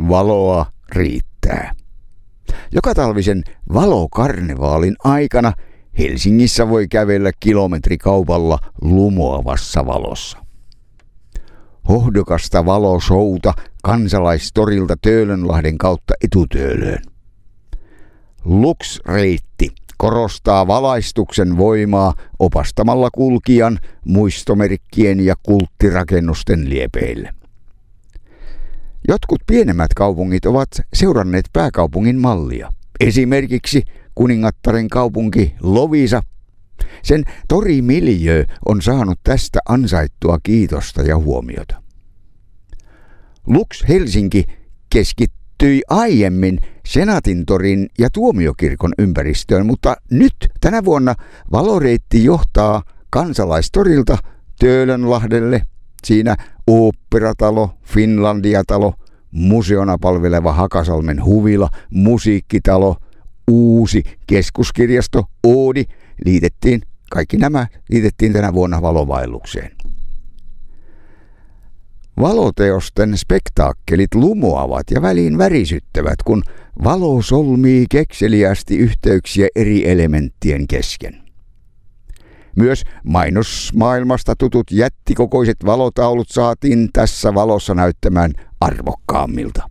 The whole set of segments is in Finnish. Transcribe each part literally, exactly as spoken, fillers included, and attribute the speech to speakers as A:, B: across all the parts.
A: valoa riittää. Joka talvisen valokarnevaalin aikana Helsingissä voi kävellä kilometrikaupalla lumoavassa valossa. Hohdokasta valoshouta Kansalaistorilta Töölönlahden kautta Etutöölöön. Lux-reitti korostaa valaistuksen voimaa opastamalla kulkijan muistomerkkien ja kulttirakennusten liepeille. Jotkut pienemmät kaupungit ovat seuranneet pääkaupungin mallia. Esimerkiksi Kuningattaren kaupunki Loviisa. Sen torimiljö on saanut tästä ansaittua kiitosta ja huomiota. Lux Helsinki keskittyi aiemmin Senaatintorin ja Tuomiokirkon ympäristöön, mutta nyt tänä vuonna valoreitti johtaa Kansalaistorilta Töölönlahdelle. Siinä Oopperatalo, Finlandia-talo, museona palveleva Hakasalmen huvila, musiikkitalo, uusi keskuskirjasto, Oodi, liitettiin, kaikki nämä liitettiin tänä vuonna valovaellukseen. Valoteosten spektaakkelit lumoavat ja väliin värisyttävät, kun valo solmii kekseliästi yhteyksiä eri elementtien kesken. Myös mainosmaailmasta tutut jättikokoiset valotaulut saatiin tässä valossa näyttämään arvokkaammilta.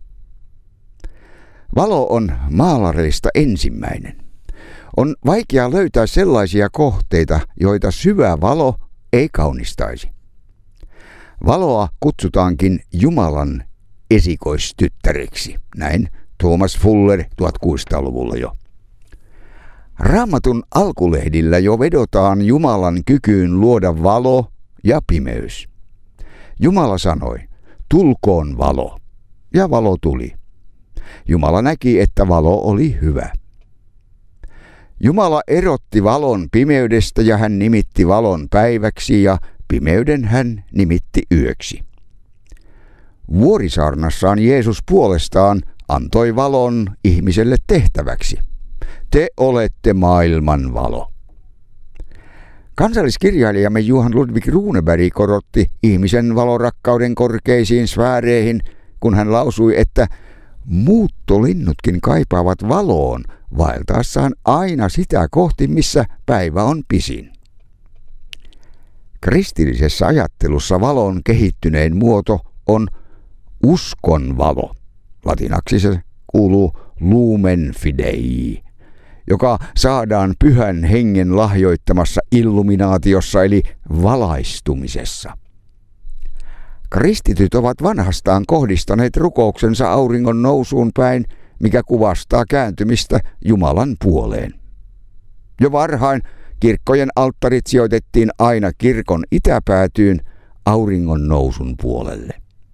A: Valo on maalareista ensimmäinen. On vaikea löytää sellaisia kohteita, joita syvä valo ei kaunistaisi. Valoa kutsutaankin Jumalan esikoistyttäreksi, näin Thomas Fuller tuhatkuusisataaluvulla jo. Raamatun alkulehdillä jo vedotaan Jumalan kykyyn luoda valo ja pimeys. Jumala sanoi, tulkoon valo, ja valo tuli. Jumala näki, että valo oli hyvä. Jumala erotti valon pimeydestä ja hän nimitti valon päiväksi ja pimeyden hän nimitti yöksi. Vuorisaarnassaan Jeesus puolestaan antoi valon ihmiselle tehtäväksi. Te olette maailman valo. Kansalliskirjailijamme Johan Ludvig Runeberg korotti ihmisen valorakkauden korkeisiin sfääreihin, kun hän lausui, että muuttolinnutkin kaipaavat valoon vaeltaessaan aina sitä kohti, missä päivä on pisin. Kristillisessä ajattelussa valon kehittynein muoto on uskon valo. Latinaksi se kuuluu lumen fidei, joka saadaan pyhän hengen lahjoittamassa illuminaatiossa eli valaistumisessa. Kristityt ovat vanhastaan kohdistaneet rukouksensa auringon nousuun päin, mikä kuvastaa kääntymistä Jumalan puoleen. Jo varhain kirkkojen alttarit sijoitettiin aina kirkon itäpäätyyn auringon nousun puolelle.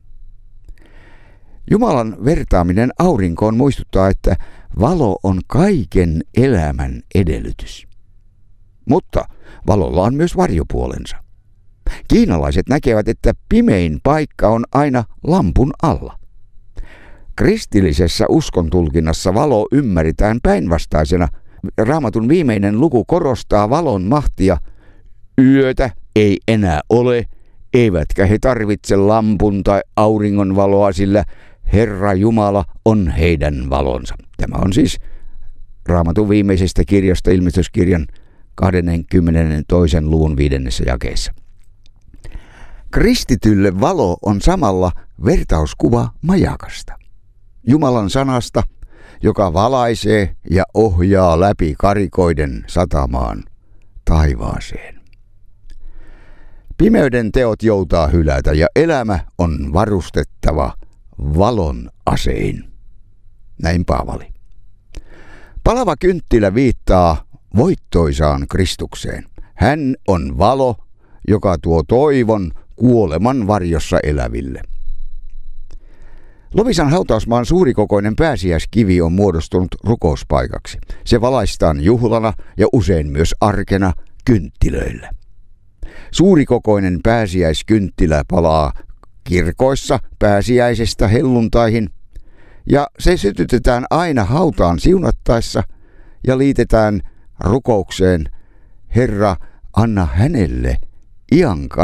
A: Jumalan vertaaminen aurinkoon muistuttaa, että valo on kaiken elämän edellytys. Mutta valolla on myös varjopuolensa. Kiinalaiset näkevät, että pimein paikka on aina lampun alla. Kristillisessä uskontulkinnassa valo ymmärretään päinvastaisena. Raamatun viimeinen luku korostaa valon mahtia. Yötä ei enää ole, eivätkä he tarvitse lampun tai auringon valoa, sillä Herra Jumala on heidän valonsa. Tämä on siis Raamatun viimeisestä kirjasta ilmestyskirjan kaksikymmentätoisen luvun viidennessä jakeessa. Kristitylle valo on samalla vertauskuva majakasta, Jumalan sanasta, joka valaisee ja ohjaa läpi karikoiden satamaan taivaaseen. Pimeyden teot joutaa hylätä ja elämä on varustettava valon asein. Näin Paavali. Palava kynttilä viittaa voittoisaan Kristukseen. Hän on valo, joka tuo toivon kuoleman varjossa eläville. Loviisan hautausmaan suurikokoinen pääsiäiskivi on muodostunut rukouspaikaksi. Se valaistaan juhlana ja usein myös arkena kynttilöillä. Suurikokoinen pääsiäiskynttilä palaa kirkoissa pääsiäisestä helluntaihin ja se sytytetään aina hautaan siunattaessa ja liitetään rukoukseen: Herra, anna hänelle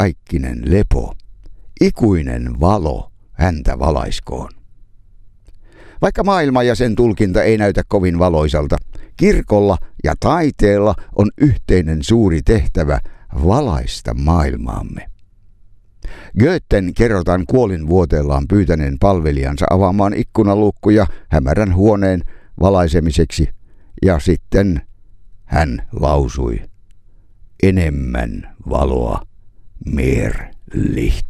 A: iankaikkinen lepo, ikuinen valo häntä valaiskoon. Vaikka maailma ja sen tulkinta ei näytä kovin valoisalta, kirkolla ja taiteella on yhteinen suuri tehtävä valaista maailmaamme. Goethen kerrotaan kuolinvuoteellaan pyytäneen palvelijansa avaamaan ikkunalukkuja hämärän huoneen valaisemiseksi, ja sitten hän lausui, enemmän valoa, mer licht.